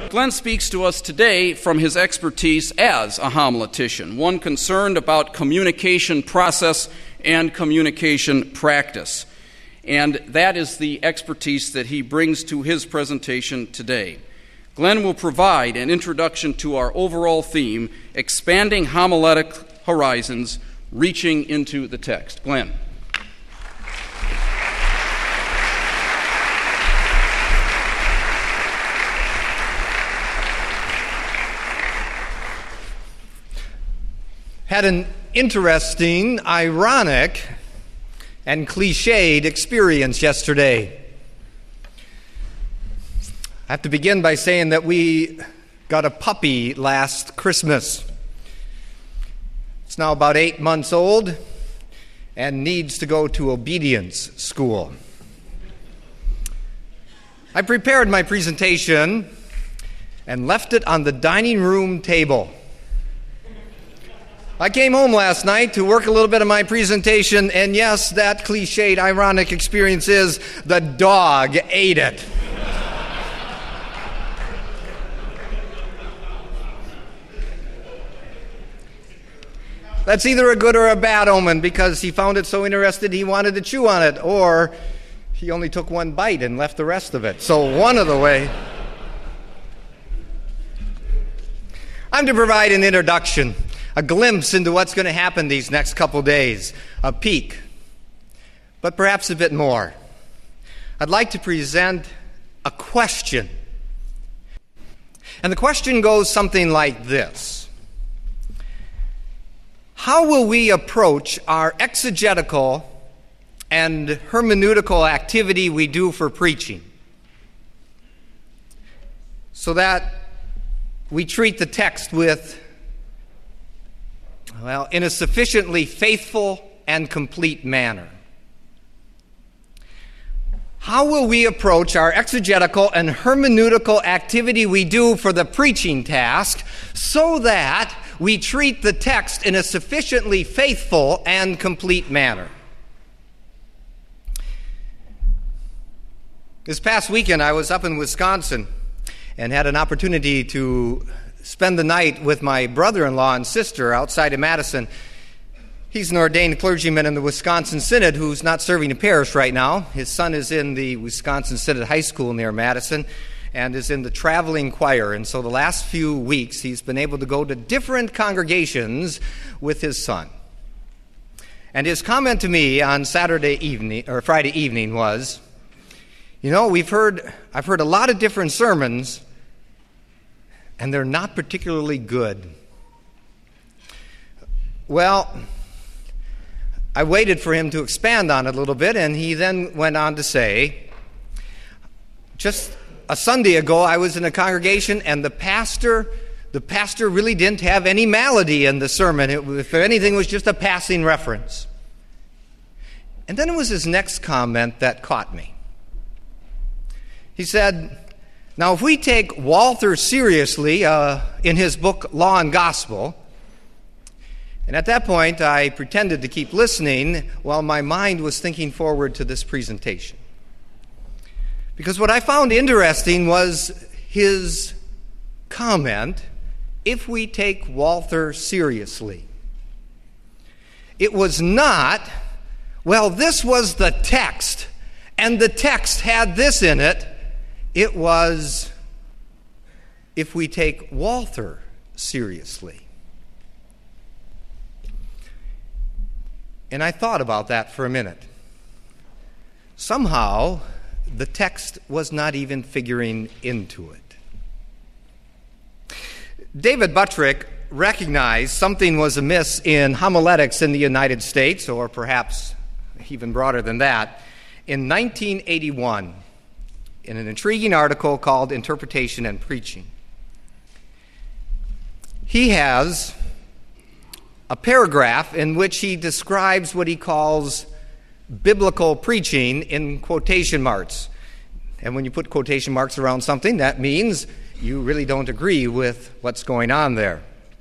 Glenn speaks to us today from his expertise as a homiletician, one concerned about communication process and communication practice. And that is the expertise that he brings to his presentation today. Glenn will provide an introduction to our overall theme, Expanding Homiletic Horizons, Reaching into the Text. Glenn. Had an interesting, ironic, and cliched experience yesterday. I have to begin by saying that we got a puppy last Christmas. It's now about 8 months old and needs to go to obedience school. I prepared my presentation and left it on the dining room table. I came home last night to work a little bit of my presentation, and yes, that cliched, ironic experience is the dog ate it. That's either a good or a bad omen, because he found it so interesting he wanted to chew on it, or he only took one bite and left the rest of it. So one of the way. I'm to provide an introduction, a glimpse into what's going to happen these next couple days, a peek, but perhaps a bit more. I'd like to present a question. And the question goes something like this: how will we approach our exegetical and hermeneutical activity we do for preaching so that we treat the text with, in a sufficiently faithful and complete manner? How will we approach our exegetical and hermeneutical activity we do for the preaching task so that we treat the text in a sufficiently faithful and complete manner? This past weekend, I was up in Wisconsin and had an opportunity to spend the night with my brother-in-law and sister outside of Madison. He's an ordained clergyman in the Wisconsin Synod who's not serving a parish right now. His son is in the Wisconsin Synod High School near Madison and is in the traveling choir. And so the last few weeks he's been able to go to different congregations with his son. And his comment to me on Friday evening was, I've heard a lot of different sermons, and they're not particularly good. Well, I waited for him to expand on it a little bit, and he then went on to say, just a Sunday ago, I was in a congregation, and the pastor really didn't have any malady in the sermon. If anything, it was just a passing reference. And then it was his next comment that caught me. He said, now if we take Walther seriously in his book Law and Gospel, and at that point I pretended to keep listening while my mind was thinking forward to this presentation. Because what I found interesting was his comment, if we take Walther seriously. It was not, this was the text, and the text had this in it. It was, if we take Walther seriously. And I thought about that for a minute. Somehow, the text was not even figuring into it. David Buttrick recognized something was amiss in homiletics in the United States, or perhaps even broader than that, in 1981, in an intriguing article called Interpretation and Preaching. He has a paragraph in which he describes what he calls biblical preaching in quotation marks. And when you put quotation marks around something, that means you really don't agree with what's going on there.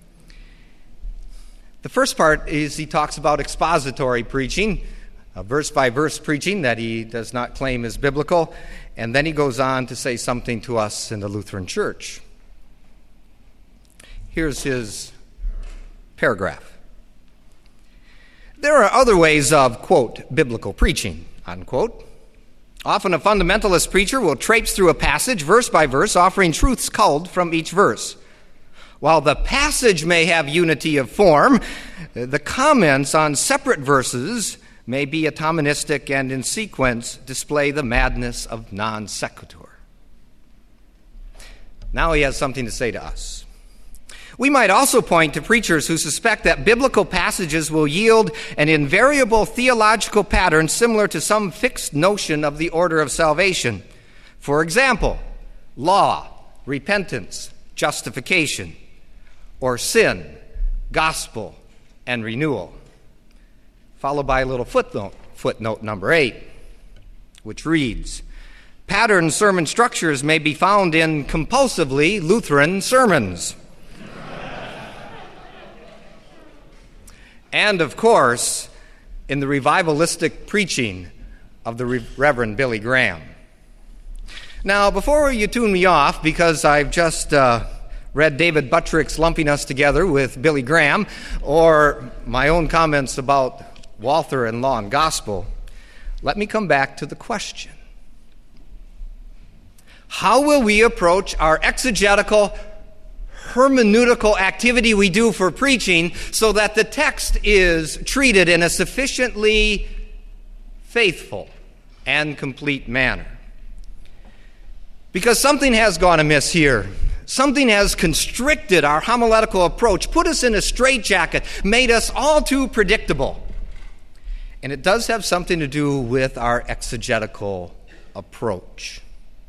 The first part is he talks about expository preaching, verse-by-verse preaching that he does not claim is biblical, and then he goes on to say something to us in the Lutheran Church. Here's his paragraph. There are other ways of, quote, biblical preaching, unquote. Often a fundamentalist preacher will traipse through a passage verse by verse, offering truths culled from each verse. While the passage may have unity of form, the comments on separate verses may be atomistic and in sequence display the madness of non sequitur. Now he has something to say to us. We might also point to preachers who suspect that biblical passages will yield an invariable theological pattern similar to some fixed notion of the order of salvation. For example, law, repentance, justification, or sin, gospel, and renewal. Followed by a little footnote number 8, which reads, pattern sermon structures may be found in compulsively Lutheran sermons. And, of course, in the revivalistic preaching of the Reverend Billy Graham. Now, before you tune me off, because I've just read David Buttrick's lumping us together with Billy Graham, or my own comments about Walther and Law and Gospel, let me come back to the question. How will we approach our exegetical hermeneutical activity we do for preaching so that the text is treated in a sufficiently faithful and complete manner? Because something has gone amiss here. Something has constricted our homiletical approach, put us in a straitjacket, made us all too predictable. And it does have something to do with our exegetical approach.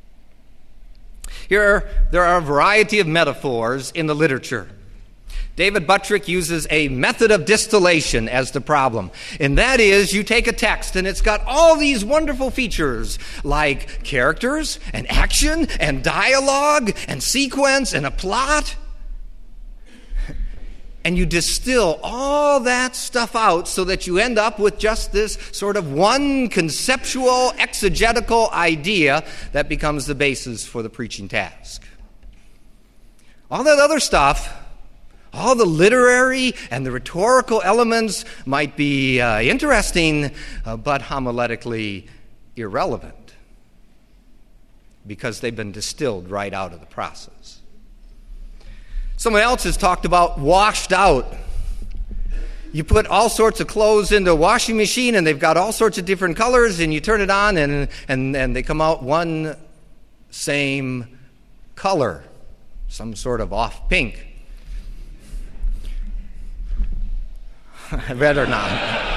Here, there are a variety of metaphors in the literature. David Buttrick uses a method of distillation as the problem. And that is, you take a text and it's got all these wonderful features like characters and action and dialogue and sequence and a plot. And you distill all that stuff out so that you end up with just this sort of one conceptual, exegetical idea that becomes the basis for the preaching task. All that other stuff, all the literary and the rhetorical elements might be interesting, but homiletically irrelevant because they've been distilled right out of the process. Someone else has talked about washed out. You put all sorts of clothes into a washing machine and they've got all sorts of different colors and you turn it on and they come out one same color, some sort of off pink. I better not.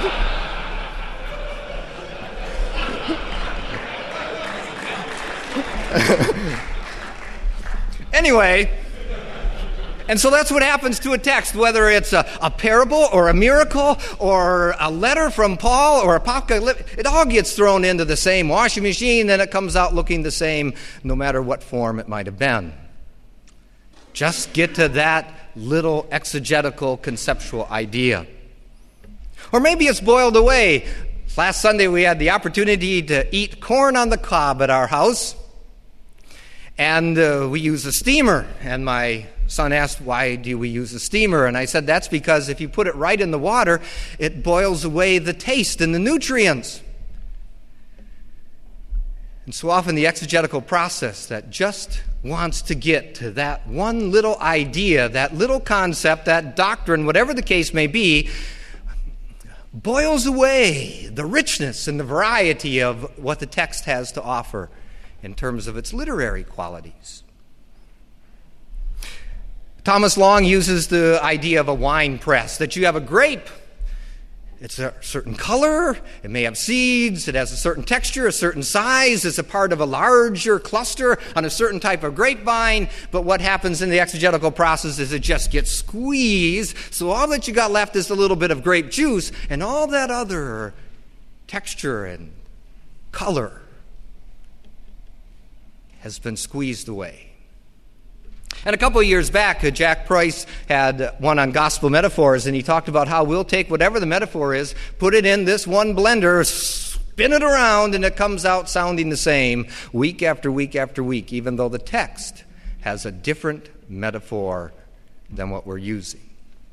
Anyway, and so that's what happens to a text, whether it's a parable or a miracle or a letter from Paul or apocalypse. It all gets thrown into the same washing machine and it comes out looking the same no matter what form it might have been. Just get to that little exegetical conceptual idea. Or maybe it's boiled away. Last Sunday we had the opportunity to eat corn on the cob at our house. And we use a steamer. And my son asked, why do we use a steamer? And I said, that's because if you put it right in the water, it boils away the taste and the nutrients. And so often the exegetical process that just wants to get to that one little idea, that little concept, that doctrine, whatever the case may be, boils away the richness and the variety of what the text has to offer in terms of its literary qualities. Thomas Long uses the idea of a wine press, that you have a grape. It's a certain color, it may have seeds, it has a certain texture, a certain size, it's a part of a larger cluster on a certain type of grapevine, but what happens in the exegetical process is it just gets squeezed, so all that you got left is a little bit of grape juice, and all that other texture and color has been squeezed away. And a couple of years back, Jack Price had one on gospel metaphors, and he talked about how we'll take whatever the metaphor is, put it in this one blender, spin it around, and it comes out sounding the same week after week after week, even though the text has a different metaphor than what we're using.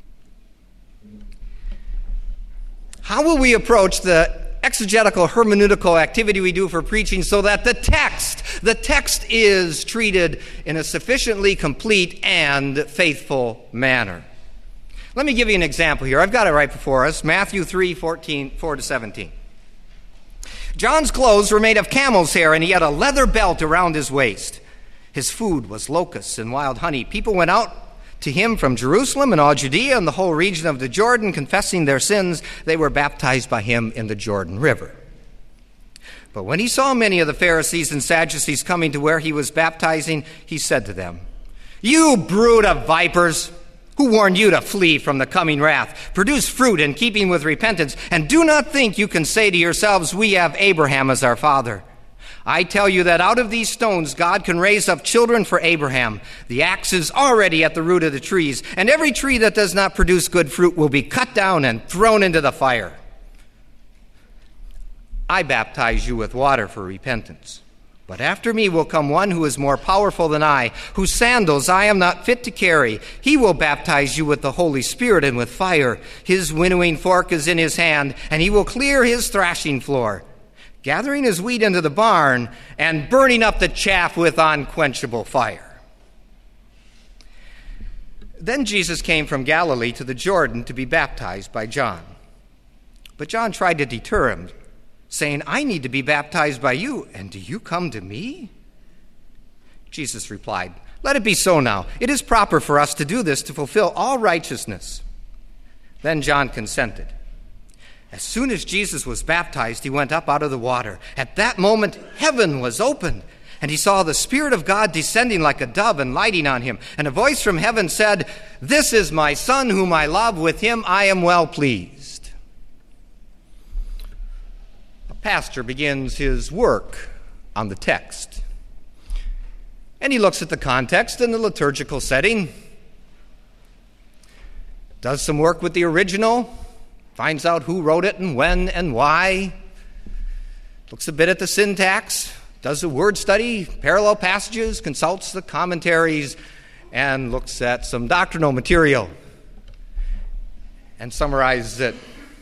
How will we approach the exegetical hermeneutical activity we do for preaching so that the text is treated in a sufficiently complete and faithful manner? Let me give you an example here. I've got it right before us. Matthew 3:4-17. John's clothes were made of camel's hair, and he had a leather belt around his waist. His food was locusts and wild honey. People went out to him from Jerusalem and all Judea and the whole region of the Jordan, confessing their sins. They were baptized by him in the Jordan River. But when he saw many of the Pharisees and Sadducees coming to where he was baptizing, he said to them, "You brood of vipers, who warned you to flee from the coming wrath? Produce fruit in keeping with repentance, and do not think you can say to yourselves, 'We have Abraham as our father.' I tell you that out of these stones God can raise up children for Abraham. The axe is already at the root of the trees, and every tree that does not produce good fruit will be cut down and thrown into the fire. I baptize you with water for repentance. But after me will come one who is more powerful than I, whose sandals I am not fit to carry. He will baptize you with the Holy Spirit and with fire. His winnowing fork is in his hand, and he will clear his thrashing floor, gathering his wheat into the barn and burning up the chaff with unquenchable fire." Then Jesus came from Galilee to the Jordan to be baptized by John. But John tried to deter him, saying, "I need to be baptized by you, and do you come to me?" Jesus replied, "Let it be so now. It is proper for us to do this to fulfill all righteousness." Then John consented. As soon as Jesus was baptized, he went up out of the water. At that moment, heaven was opened, and he saw the Spirit of God descending like a dove and lighting on him. And a voice from heaven said, "This is my Son whom I love. With him I am well pleased." A pastor begins his work on the text, and he looks at the context and the liturgical setting, does some work with the original, finds out who wrote it and when and why, looks a bit at the syntax, does a word study, parallel passages, consults the commentaries, and looks at some doctrinal material and summarizes it.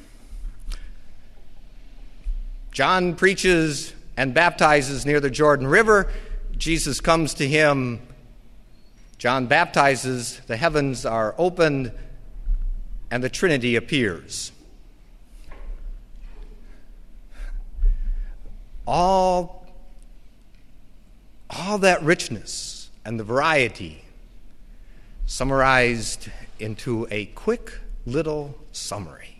John preaches and baptizes near the Jordan River. Jesus comes to him. John baptizes. The heavens are opened, and the Trinity appears. All that richness and the variety summarized into a quick little summary.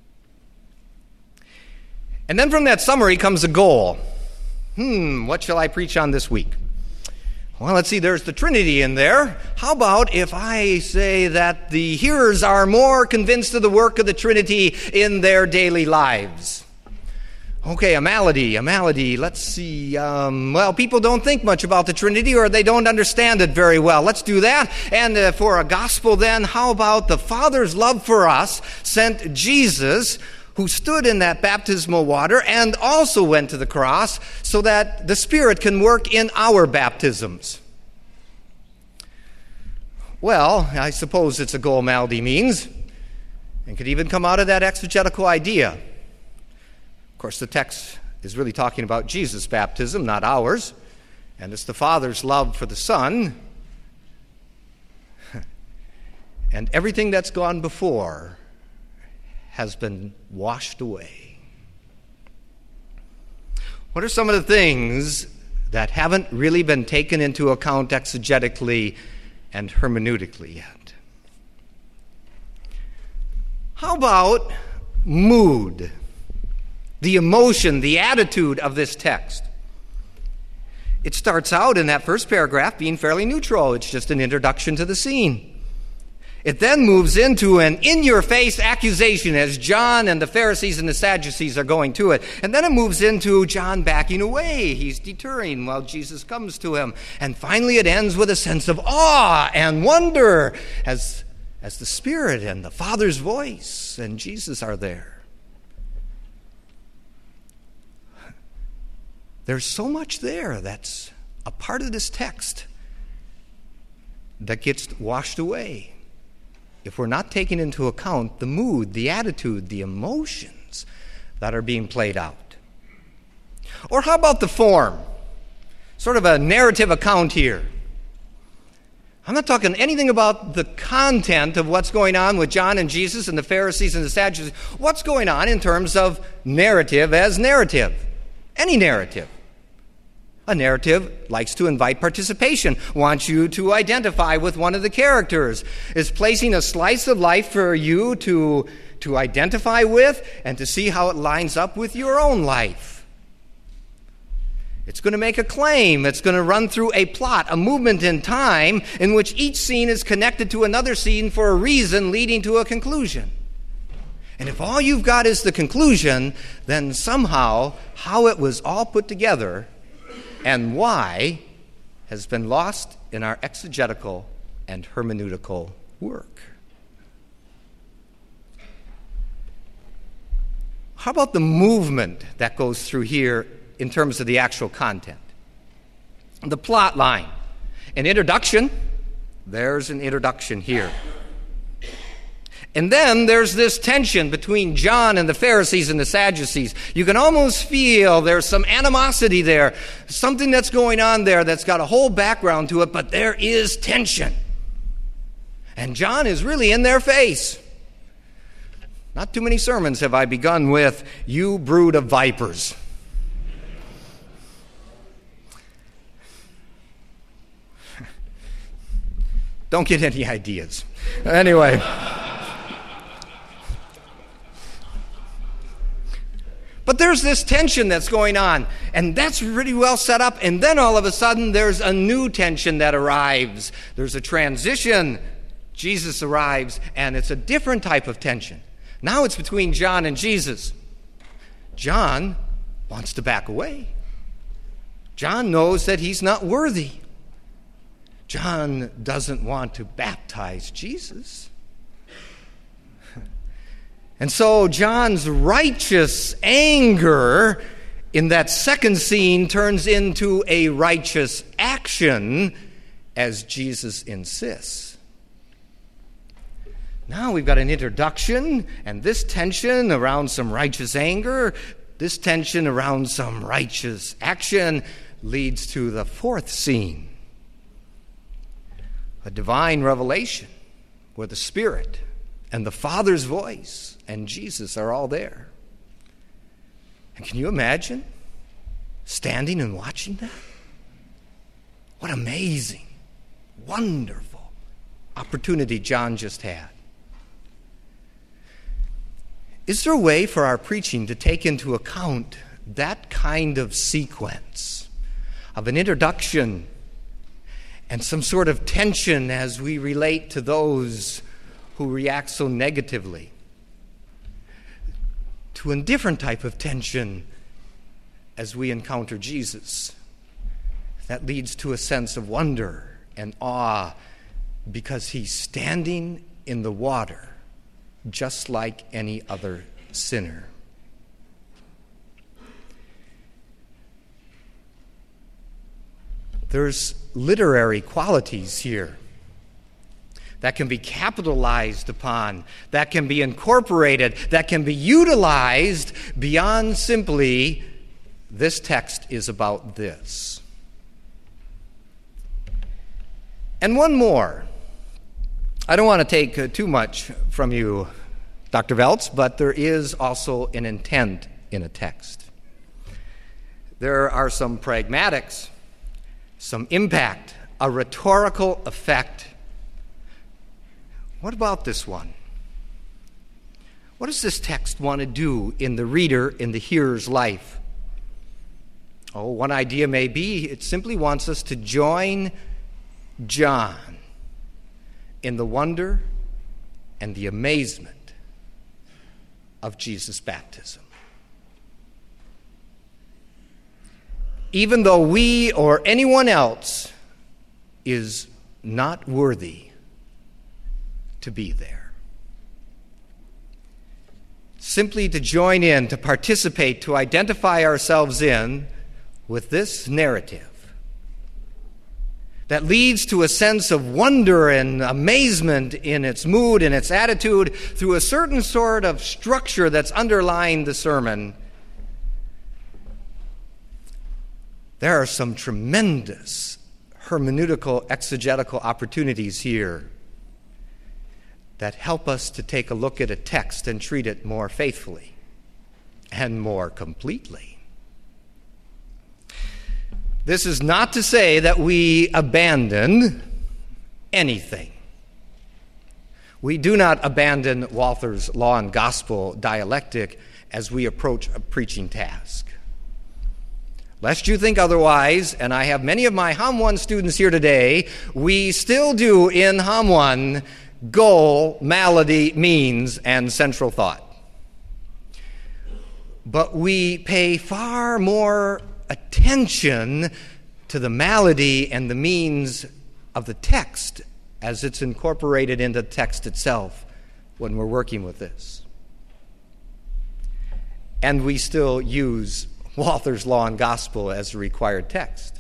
And then from that summary comes a goal. What shall I preach on this week? Well, let's see, there's the Trinity in there. How about if I say that the hearers are more convinced of the work of the Trinity in their daily lives? Okay, a malady. Let's see. People don't think much about the Trinity, or they don't understand it very well. Let's do that. And for a gospel then, how about the Father's love for us sent Jesus, who stood in that baptismal water and also went to the cross, so that the Spirit can work in our baptisms? Well, I suppose it's a goal malady means, and could even come out of that exegetical idea. Of course, the text is really talking about Jesus' baptism, not ours, and it's the Father's love for the Son, and everything that's gone before has been washed away. What are some of the things that haven't really been taken into account exegetically and hermeneutically yet? How about mood? The emotion, the attitude of this text. It starts out in that first paragraph being fairly neutral. It's just an introduction to the scene. It then moves into an in-your-face accusation as John and the Pharisees and the Sadducees are going to it. And then it moves into John backing away. He's deterring while Jesus comes to him. And finally it ends with a sense of awe and wonder as the Spirit and the Father's voice and Jesus are there. There's so much there that's a part of this text that gets washed away. if we're not taking into account the mood, the attitude, the emotions that are being played out. Or how about the form? Sort of a narrative account here. I'm not talking anything about the content of what's going on with John and Jesus and the Pharisees and the Sadducees. What's going on in terms of narrative as narrative? Any narrative. A narrative likes to invite participation, wants you to identify with one of the characters, is placing a slice of life for you to identify with and to see how it lines up with your own life. It's going to make a claim. It's going to run through a plot, a movement in time in which each scene is connected to another scene for a reason leading to a conclusion. And if all you've got is the conclusion, then somehow how it was all put together and why has been lost in our exegetical and hermeneutical work. How about the movement that goes through here in terms of the actual content? The plot line. An introduction. There's an introduction here. And then there's this tension between John and the Pharisees and the Sadducees. You can almost feel there's some animosity there, something that's going on there that's got a whole background to it, but there is tension. And John is really in their face. Not too many sermons have I begun with, "You brood of vipers." Don't get any ideas. Anyway. But there's this tension that's going on, and that's really well set up, and then all of a sudden there's a new tension that arrives. There's a transition. Jesus arrives, and it's a different type of tension. Now it's between John and Jesus. John wants to back away. John knows that he's not worthy. John doesn't want to baptize Jesus. And so John's righteous anger in that second scene turns into a righteous action as Jesus insists. Now we've got an introduction and this tension around some righteous anger, this tension around some righteous action leads to the fourth scene. A divine revelation where the Spirit and the Father's voice and Jesus are all there. And can you imagine standing and watching that? What amazing, wonderful opportunity John just had. Is there a way for our preaching to take into account that kind of sequence of an introduction and some sort of tension as we relate to those who react so negatively, to a different type of tension as we encounter Jesus that leads to a sense of wonder and awe because he's standing in the water just like any other sinner. There's literary qualities here that can be capitalized upon, that can be incorporated, that can be utilized beyond simply, this text is about this. And one more. I don't want to take too much from you, Dr. Veltz, but there is also an intent in a text. There are some pragmatics, some impact, a rhetorical effect. What about this one? What does this text want to do in the reader, in the hearer's life? Oh, one idea may be it simply wants us to join John in the wonder and the amazement of Jesus' baptism. Even though we or anyone else is not worthy to be there. Simply to join in, to participate, to identify ourselves in with this narrative that leads to a sense of wonder and amazement in its mood and its attitude through a certain sort of structure that's underlying the sermon, there are some tremendous hermeneutical, exegetical opportunities here that help us to take a look at a text and treat it more faithfully and more completely. This is not to say that we abandon anything. We do not abandon Walther's Law and Gospel dialectic as we approach a preaching task. Lest you think otherwise, and I have many of my Hom 1 students here today, we still do in Hom 1 goal, malady, means, and central thought. But we pay far more attention to the malady and the means of the text as it's incorporated into the text itself when we're working with this. And we still use Walther's Law and Gospel as a required text.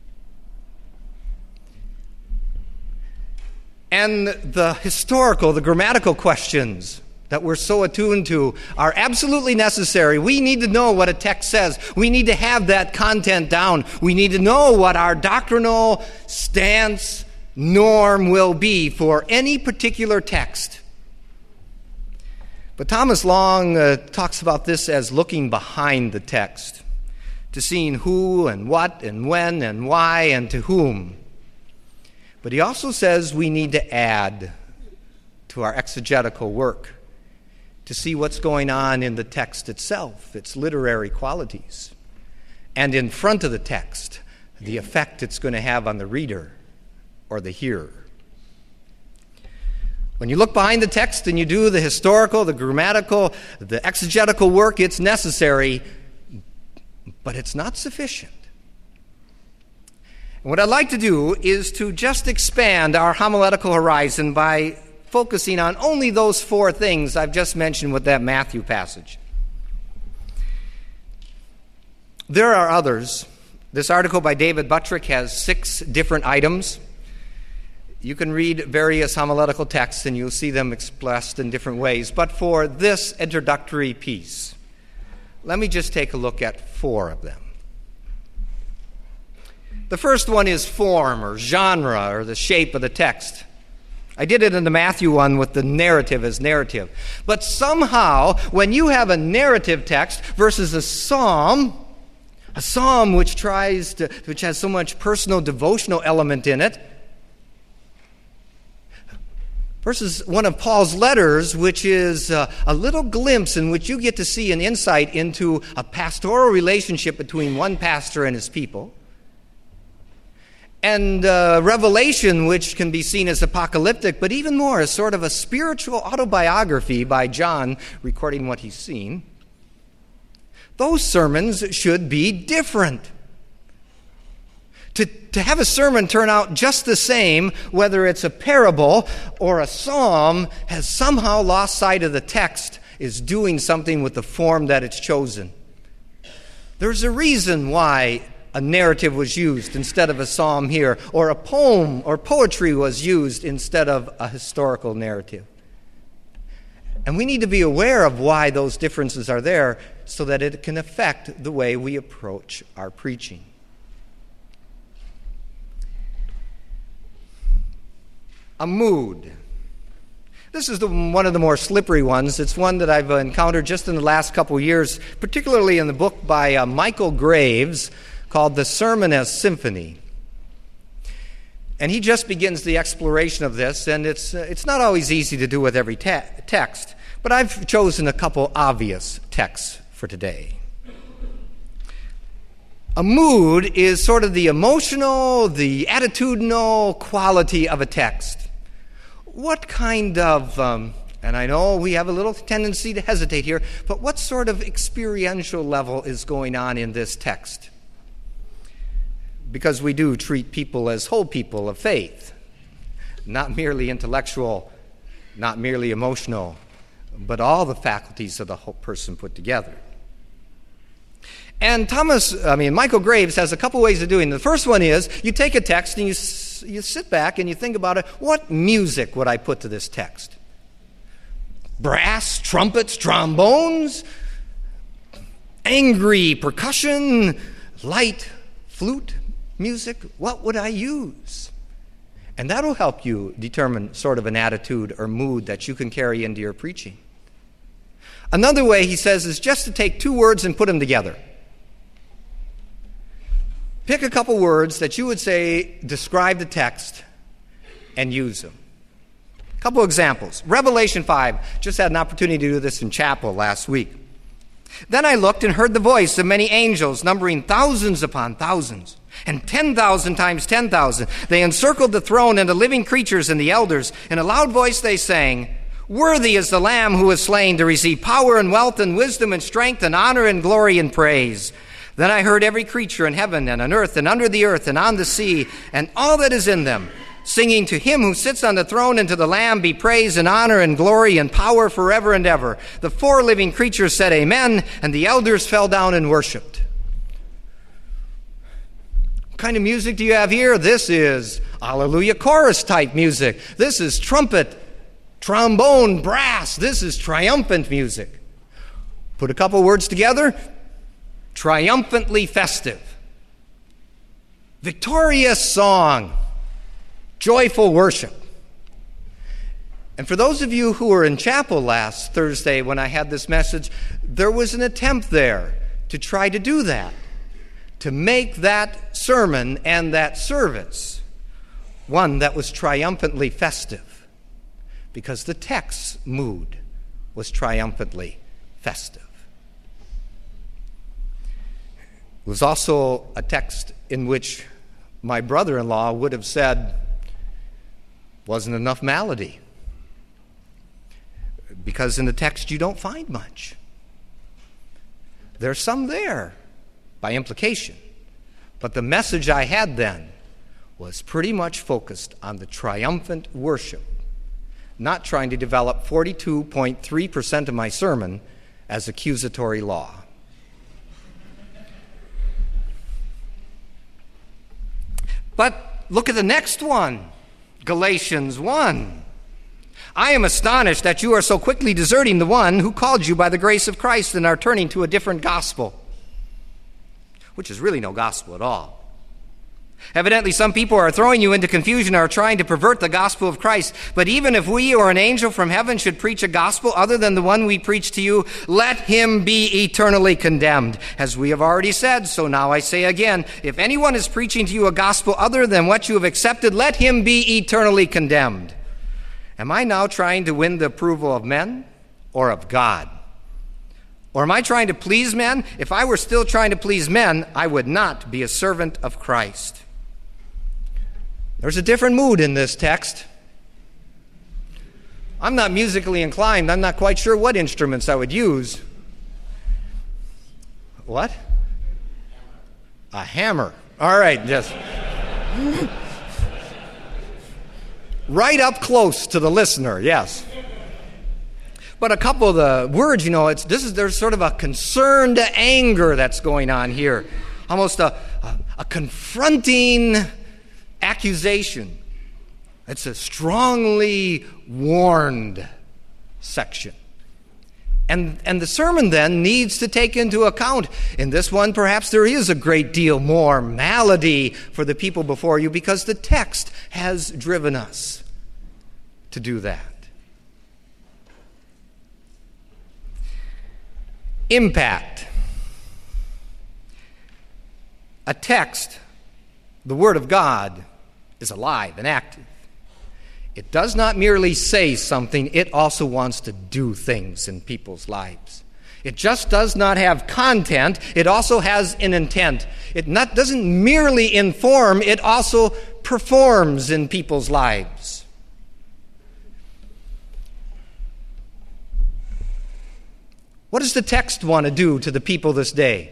And the historical, the grammatical questions that we're so attuned to are absolutely necessary. We need to know what a text says. We need to have that content down. We need to know what our doctrinal stance, norm will be for any particular text. But Thomas Long talks about this as looking behind the text, to seeing who and what and when and why and to whom. But he also says we need to add to our exegetical work to see what's going on in the text itself, its literary qualities, and in front of the text, the effect it's going to have on the reader or the hearer. When you look behind the text and you do the historical, the grammatical, the exegetical work, it's necessary, but it's not sufficient. And what I'd like to do is to just expand our homiletical horizon by focusing on only those four things I've just mentioned with that Matthew passage. There are others. This article by David Buttrick has 6 different items. You can read various homiletical texts and you'll see them expressed in different ways. But for this introductory piece, let me just take a look at 4 of them. The first one is form or genre or the shape of the text. I did it in the Matthew one with the narrative as narrative. But somehow, when you have a narrative text versus a psalm which has so much personal devotional element in it, versus one of Paul's letters, which is a little glimpse in which you get to see an insight into a pastoral relationship between one pastor and his people, and Revelation, which can be seen as apocalyptic, but even more as sort of a spiritual autobiography by John recording what he's seen. Those sermons should be different. To have a sermon turn out just the same, whether it's a parable or a psalm, has somehow lost sight of the text, is doing something with the form that it's chosen. There's a reason why a narrative was used instead of a psalm here, or a poem or poetry was used instead of a historical narrative. And we need to be aware of why those differences are there so that it can affect the way we approach our preaching. A mood. This is one of the more slippery ones. It's one that I've encountered just in the last couple years, particularly in the book by Michael Graves called The Sermon as Symphony. And he just begins the exploration of this, and it's not always easy to do with every text, but I've chosen a couple obvious texts for today. A mood is sort of the emotional, the attitudinal quality of a text. What kind of, and I know we have a little tendency to hesitate here, but what sort of experiential level is going on in this text? Because we do treat people as whole people of faith, not merely intellectual, not merely emotional, but all the faculties of the whole person put together. And Michael Graves has a couple ways of doing it. The first one is you take a text and you sit back and you think about it. What music would I put to this text? Brass, trumpets, trombones, angry percussion, light flute music? What would I use? And that'll help you determine sort of an attitude or mood that you can carry into your preaching. Another way, he says, is just to take two words and put them together. Pick a couple words that you would say describe the text and use them. A couple examples. Revelation 5. Just had an opportunity to do this in chapel last week. Then I looked and heard the voice of many angels, numbering thousands upon thousands, and 10,000 times 10,000. They encircled the throne and the living creatures and the elders. In a loud voice they sang, "Worthy is the Lamb who was slain to receive power and wealth and wisdom and strength and honor and glory and praise." Then I heard every creature in heaven and on earth and under the earth and on the sea and all that is in them, singing, "To him who sits on the throne and to the Lamb be praise and honor and glory and power forever and ever." The four living creatures said amen, and the elders fell down and worshipped. What kind of music do you have here? This is Hallelujah chorus type music. This is trumpet, trombone, brass. This is triumphant music. Put a couple words together. Triumphantly festive. Victorious song. Joyful worship. And for those of you who were in chapel last Thursday when I had this message, there was an attempt there to try to do that, to make that sermon and that service one that was triumphantly festive, because the text's mood was triumphantly festive. It was also a text in which my brother-in-law would have said, wasn't enough melody. Because in the text you don't find much. There's some there, by implication. But the message I had then was pretty much focused on the triumphant worship, not trying to develop 42.3% of my sermon as accusatory law. But look at the next one, Galatians 1. "I am astonished that you are so quickly deserting the one who called you by the grace of Christ and are turning to a different gospel," which is really no gospel at all. Evidently, some people are throwing you into confusion or are trying to pervert the gospel of Christ. But even if we or an angel from heaven should preach a gospel other than the one we preach to you, let him be eternally condemned. As we have already said, so now I say again, if anyone is preaching to you a gospel other than what you have accepted, let him be eternally condemned. Am I now trying to win the approval of men or of God? Or am I trying to please men? If I were still trying to please men, I would not be a servant of Christ. There's a different mood in this text. I'm not musically inclined. I'm not quite sure what instruments I would use. What? A hammer. All right, just right up close to the listener, yes. But a couple of the words, there's sort of a concerned anger that's going on here. Almost a confronting accusation. It's a strongly warned section. And the sermon then needs to take into account, in this one perhaps there is a great deal more malady for the people before you because the text has driven us to do that. Impact. A text, the Word of God, is alive and active. It does not merely say something, it also wants to do things in people's lives. It just does not have content, it also has an intent. It doesn't merely inform, it also performs in people's lives. What does the text want to do to the people this day?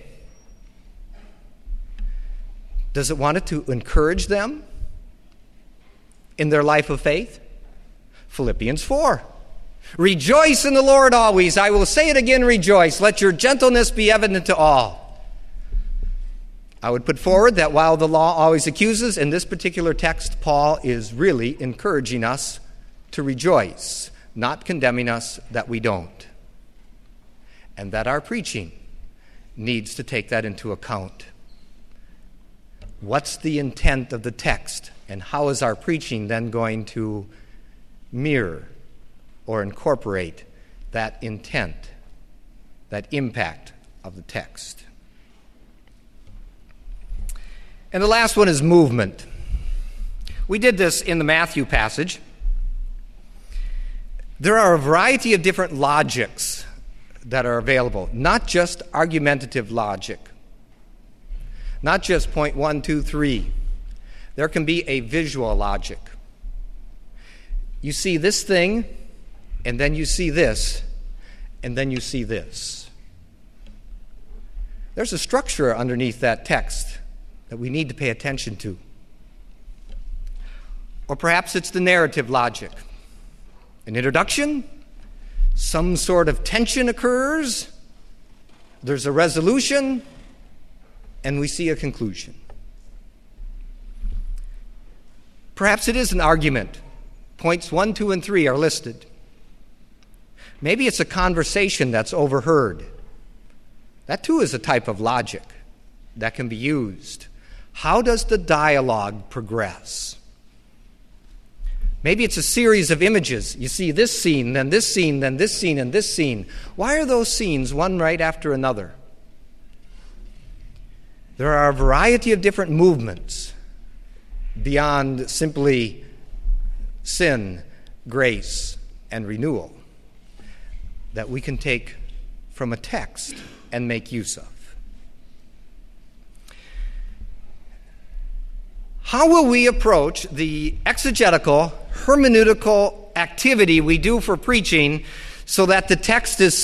Does it want it to encourage them in their life of faith? Philippians 4. Rejoice in the Lord always. I will say it again, rejoice. Let your gentleness be evident to all. I would put forward that while the law always accuses, in this particular text, Paul is really encouraging us to rejoice, not condemning us that we don't. And that our preaching needs to take that into account. What's the intent of the text, and how is our preaching then going to mirror or incorporate that intent, that impact of the text? And the last one is movement. We did this in the Matthew passage. There are a variety of different logics that are available, not just argumentative logic, not just point 1, 2, 3. There can be a visual logic. You see this thing, and then you see this, and then you see this. There's a structure underneath that text that we need to pay attention to. Or perhaps it's the narrative logic. An introduction, some sort of tension occurs, there's a resolution, and we see a conclusion. Perhaps it is an argument. Points 1, 2, and 3 are listed. Maybe it's a conversation that's overheard. That too is a type of logic that can be used. How does the dialogue progress? Maybe it's a series of images. You see this scene, then this scene, then this scene, and this scene. Why are those scenes one right after another? There are a variety of different movements beyond simply sin, grace, and renewal that we can take from a text and make use of. How will we approach the exegetical, hermeneutical activity we do for preaching so that the text is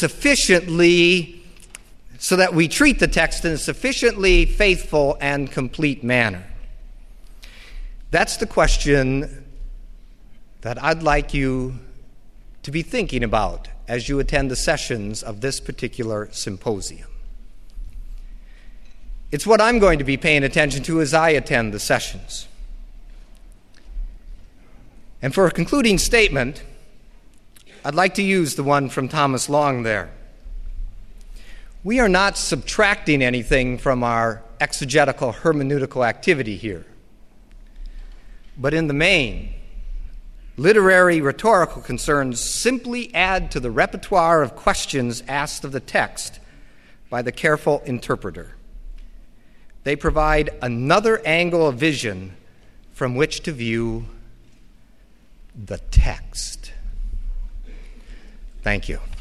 so that we treat the text in a sufficiently faithful and complete manner? That's the question that I'd like you to be thinking about as you attend the sessions of this particular symposium. It's what I'm going to be paying attention to as I attend the sessions. And for a concluding statement, I'd like to use the one from Thomas Long there. We are not subtracting anything from our exegetical hermeneutical activity here. But in the main, literary rhetorical concerns simply add to the repertoire of questions asked of the text by the careful interpreter. They provide another angle of vision from which to view the text. Thank you.